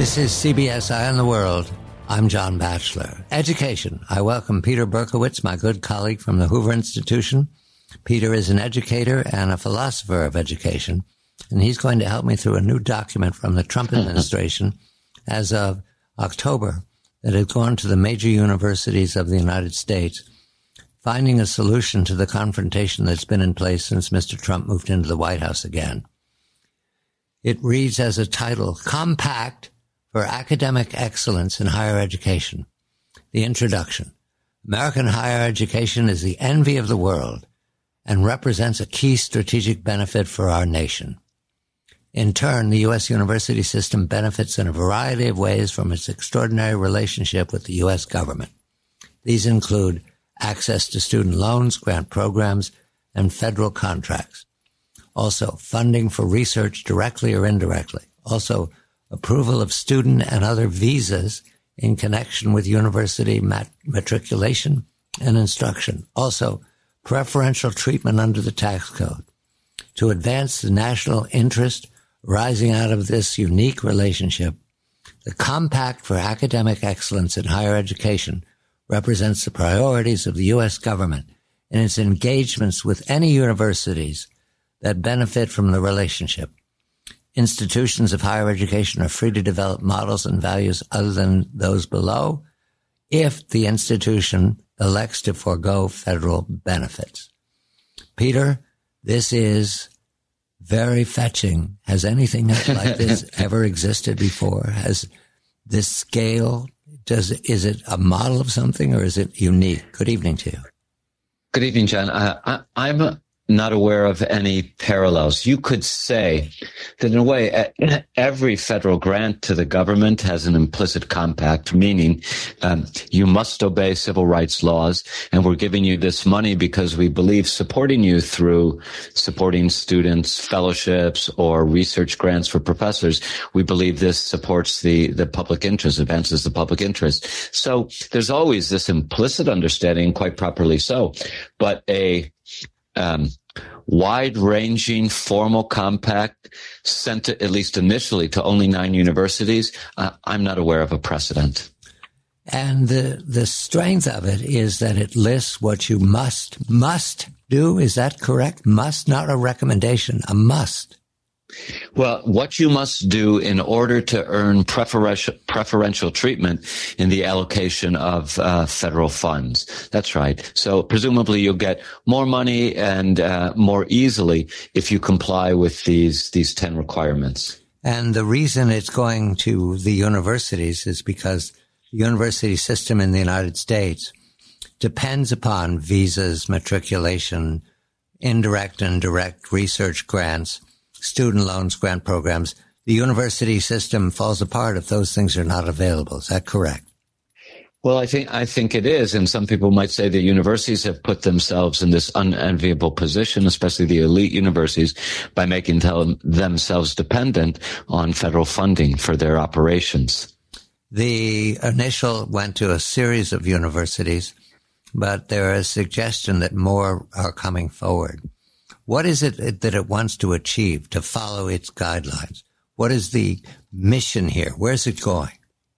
This is CBS Eye on the World. I'm John Batchelor. Education. I welcome Peter Berkowitz, my good colleague from the Hoover Institution. Peter is an educator and a philosopher of education, and he's going to help me through a new document from the Trump administration as of October that has gone to the major universities of the United States, finding a solution to the confrontation that's been in place since Mr. Trump moved into the White House again. It reads as a title, Compact for Academic Excellence in Higher Education. The introduction. American higher education is the envy of the world and represents a key strategic benefit for our nation. In turn, the U.S. university system benefits in a variety of ways from its extraordinary relationship with the U.S. government. These include access to student loans, grant programs, and federal contracts. Also, funding for research directly or indirectly. Also, approval of student and other visas in connection with university matriculation and instruction. Also, preferential treatment under the tax code. To advance the national interest rising out of this unique relationship, the Compact for Academic Excellence in Higher Education represents the priorities of the U.S. government in its engagements with any universities that benefit from the relationship. Institutions of higher education are free to develop models and values other than those below if the institution elects to forego federal benefits. Peter, this is very fetching. Has anything like this ever existed before? Has this scale, is it a model of something or is it unique? Good evening to you. Good evening, John. I'm not aware of any parallels. You could say that in a way, every federal grant to the government has an implicit compact, meaning you must obey civil rights laws, and we're giving you this money because we believe supporting you through supporting students, fellowships, or research grants for professors, we believe this supports the public interest, advances the public interest. So there's always this implicit understanding, quite properly so, but a wide-ranging formal compact sent to, at least initially, to only 9 universities. I'm not aware of a precedent. And the strength of it is that it lists what you must do. Is that correct? Must, not a recommendation, a must. Well, what you must do in order to earn preferential treatment in the allocation of federal funds. That's right. So presumably you'll get more money and more easily if you comply with these 10 requirements. And the reason it's going to the universities is because the university system in the United States depends upon visas, matriculation, indirect and direct research grants, student loans, grant programs. The university system falls apart if those things are not available. Is that correct? Well, I think it is. And some people might say that universities have put themselves in this unenviable position, especially the elite universities, by making themselves dependent on federal funding for their operations. The initial went to a series of universities, but there is a suggestion that more are coming forward. What is it that it wants to achieve to follow its guidelines? What is the mission here? Where's it going?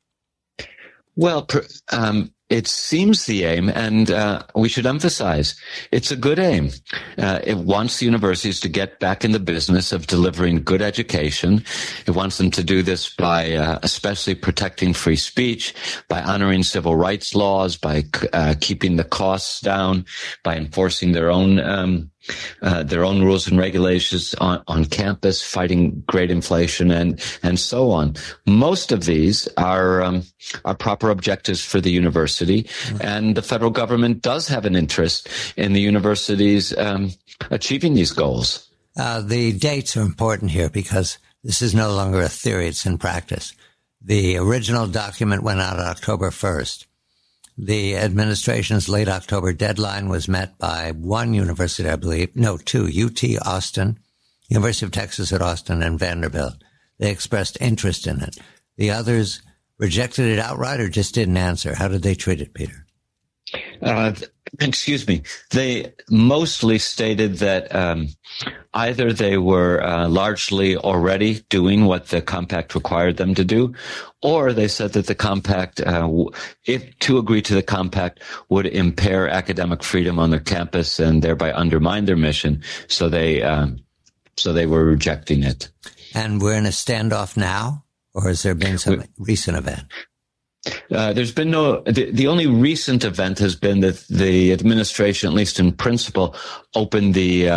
Well, it seems the aim, and we should emphasize, it's a good aim. It wants the universities to get back in the business of delivering good education. It wants them to do this by especially protecting free speech, by honoring civil rights laws, by keeping the costs down, by enforcing their own rules and regulations on campus, fighting great inflation, and so on. Most of these are proper objectives for the university, and the federal government does have an interest in the universities achieving these goals. The dates are important here because this is no longer a theory, it's in practice. The original document went out October 1st. The administration's late October deadline was met by one university, I believe. No, 2, UT Austin, University of Texas at Austin, and Vanderbilt. They expressed interest in it. The others rejected it outright or just didn't answer. How did they treat it, Peter? Excuse me. They mostly stated that either they were largely already doing what the compact required them to do, or they said that the compact, if to agree to the compact, would impair academic freedom on their campus and thereby undermine their mission. So they were rejecting it. And we're in a standoff now, or has there been some recent event? There's been the only recent event has been that the administration, at least in principle, opened the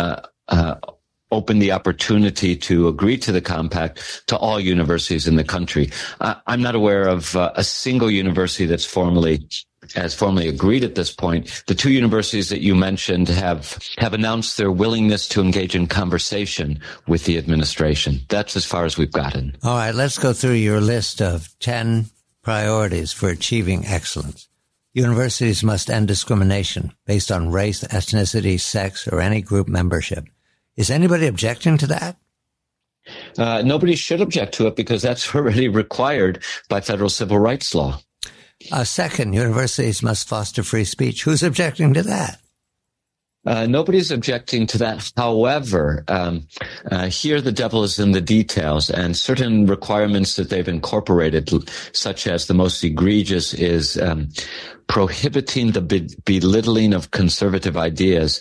opportunity to agree to the compact to all universities in the country. I'm not aware of a single university that's formally agreed at this point. The two universities that you mentioned have announced their willingness to engage in conversation with the administration. That's as far as we've gotten. All right, let's go through your list of 10 priorities for achieving excellence. Universities must end discrimination based on race, ethnicity, sex, or any group membership. Is anybody objecting to that? Nobody should object to it because that's already required by federal civil rights law. Second, universities must foster free speech. Who's objecting to that? Nobody's objecting to that. However, here the devil is in the details, and certain requirements that they've incorporated, such as the most egregious is prohibiting the belittling of conservative ideas.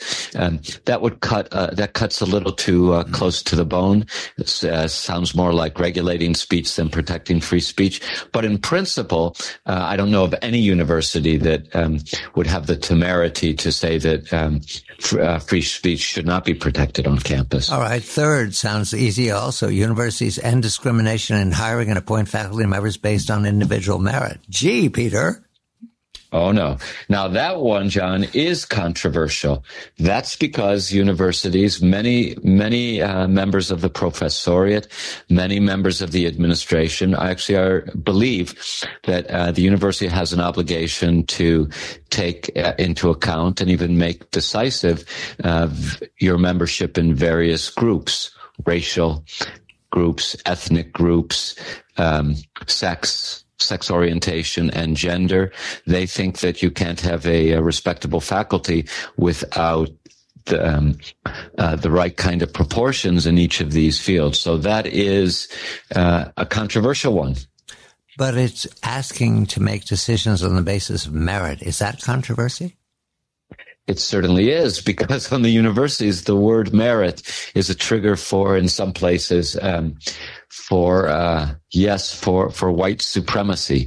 That cuts a little too close to the bone. It sounds more like regulating speech than protecting free speech. But in principle, I don't know of any university that would have the temerity to say that free speech should not be protected on campus. All right. Third sounds easy also. Universities end discrimination in hiring and appoint faculty members based on individual merit. Gee, Peter. Oh, no. Now, that one, John, is controversial. That's because universities, many members of the professoriate, many members of the administration actually believe that the university has an obligation to take into account and even make decisive your membership in various groups, racial groups, ethnic groups, sex orientation, and gender. They think that you can't have a respectable faculty without the right kind of proportions in each of these fields. So that is a controversial one. But it's asking to make decisions on the basis of merit. Is that controversy? It certainly is, because on the universities, the word merit is a trigger for, in some places, for white supremacy.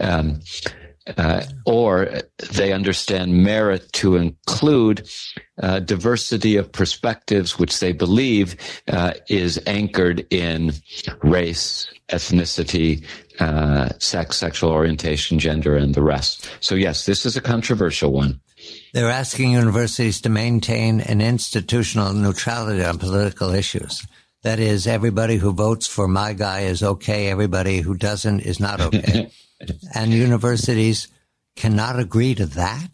Or they understand merit to include diversity of perspectives, which they believe is anchored in race, ethnicity, sex, sexual orientation, gender, and the rest. So yes, this is a controversial one. They're asking universities to maintain an institutional neutrality on political issues. That is, everybody who votes for my guy is okay, everybody who doesn't is not okay. And universities cannot agree to that?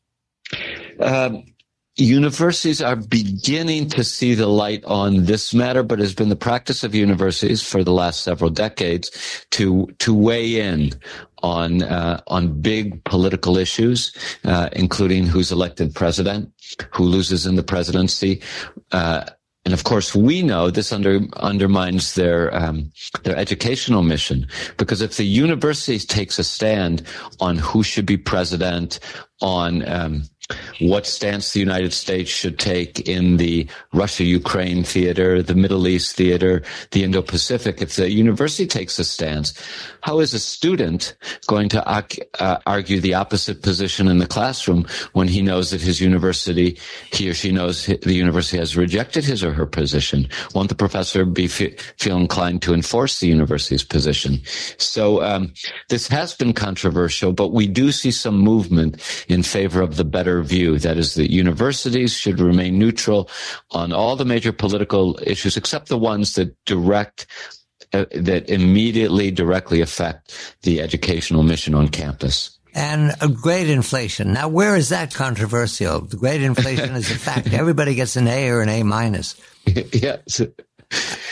Universities are beginning to see the light on this matter, but it has been the practice of universities for the last several decades to weigh in on big political issues, including who's elected president, who loses in the presidency. And of course, we know this undermines their educational mission, because if the university takes a stand on who should be president, on what stance the United States should take in the Russia-Ukraine theater, the Middle East theater, the Indo-Pacific, if the university takes a stance, how is a student going to argue the opposite position in the classroom when he knows that he or she knows the university has rejected his or her position? Won't the professor feel inclined to enforce the university's position? So this has been controversial, but we do see some movement in favor of the better view. That is, that universities should remain neutral on all the major political issues, except the ones that immediately directly affect the educational mission on campus. And a grade inflation. Now, where is that controversial? The grade inflation is a fact. Everybody gets an A or an A minus. Yes.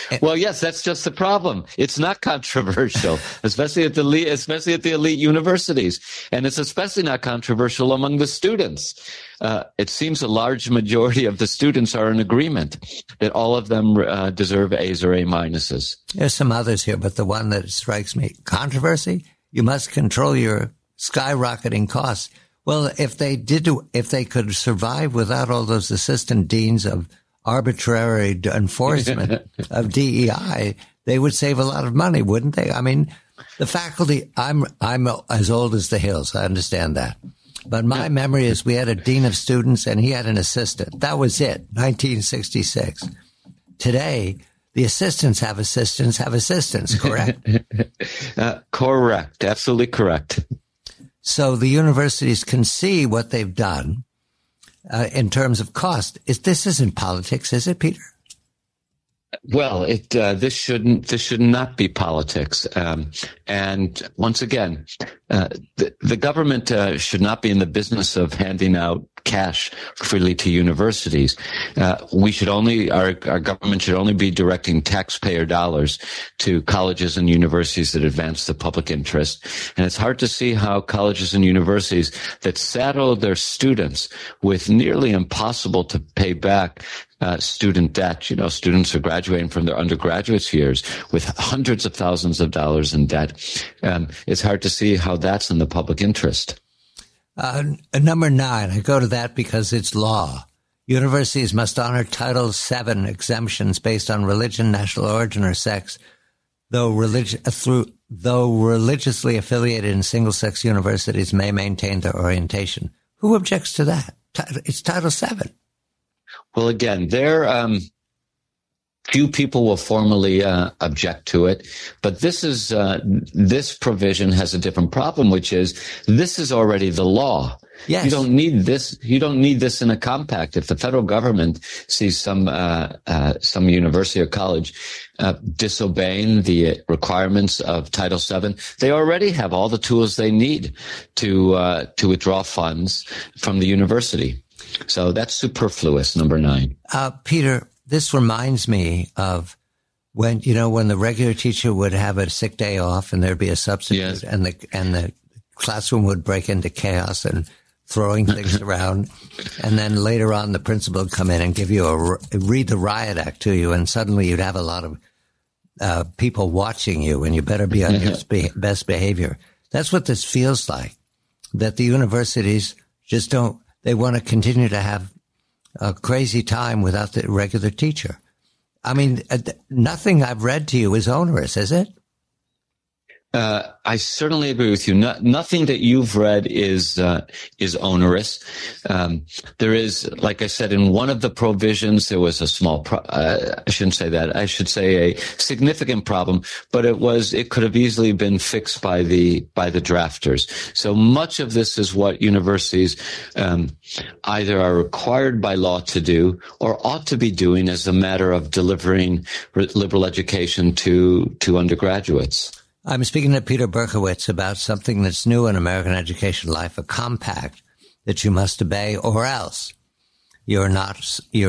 Well, yes, that's just the problem. It's not controversial, especially at the elite universities, and it's especially not controversial among the students. It seems a large majority of the students are in agreement that all of them deserve A's or A minuses. There's some others here, but the one that strikes me, controversy. You must control your skyrocketing costs. Well, if they could survive without all those assistant deans of arbitrary enforcement of DEI, they would save a lot of money, wouldn't they? I mean, the faculty, I'm as old as the hills. I understand that. But my memory is we had a dean of students and he had an assistant. That was it, 1966. Today, the assistants have assistants, correct? Correct. Absolutely correct. So the universities can see what they've done in terms of cost. This isn't politics, is it, Peter? Well, this should not be politics. And once again, the government should not be in the business of handing out cash freely to universities. Our government should only be directing taxpayer dollars to colleges and universities that advance the public interest. And it's hard to see how colleges and universities that saddle their students with nearly impossible to pay back student debt. You know, students are graduating from their undergraduate years with hundreds of thousands of dollars in debt. It's hard to see how that's in the public interest. Number 9, I go to that because it's law. Universities must honor Title VII exemptions based on religion, national origin, or sex, though religiously affiliated in single-sex universities may maintain their orientation. Who objects to that? It's Title VII. Well, again, few people will formally object to it, but this provision has a different problem, which is this is already the law. Yes. You don't need this. You don't need this in a compact. If the federal government sees some university or college disobeying the requirements of Title VII, they already have all the tools they need to withdraw funds from the university. So that's superfluous. Number 9. Peter, this reminds me of when the regular teacher would have a sick day off and there'd be a substitute, yes, and the classroom would break into chaos and throwing things around. And then later on, the principal would come in and give you read the riot act to you. And suddenly you'd have a lot of people watching you and you better be on your best behavior. That's what this feels like, that the universities just they want to continue to have a crazy time without the regular teacher. I mean, nothing I've read to you is onerous, is it? I certainly agree with you. Nothing that you've read is onerous. There is, like I said, in one of the provisions, there was a small, I shouldn't say that. I should say a significant problem, but it could have easily been fixed by the drafters. So much of this is what universities, either are required by law to do or ought to be doing as a matter of delivering liberal education to undergraduates. I'm speaking to Peter Berkowitz about something that's new in American education life, a compact that you must obey or else you're not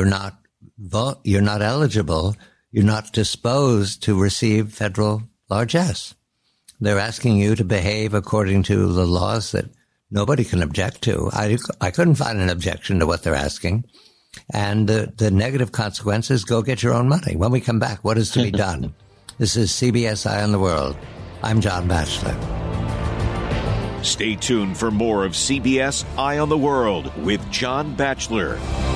eligible, you're not disposed to receive federal largesse. They're asking you to behave according to the laws that nobody can object to. I couldn't find an objection to what they're asking. And the negative consequences, go get your own money. When we come back, what is to be done? This is CBS Eye on the World. I'm John Batchelor. Stay tuned for more of CBS Eye on the World with John Batchelor.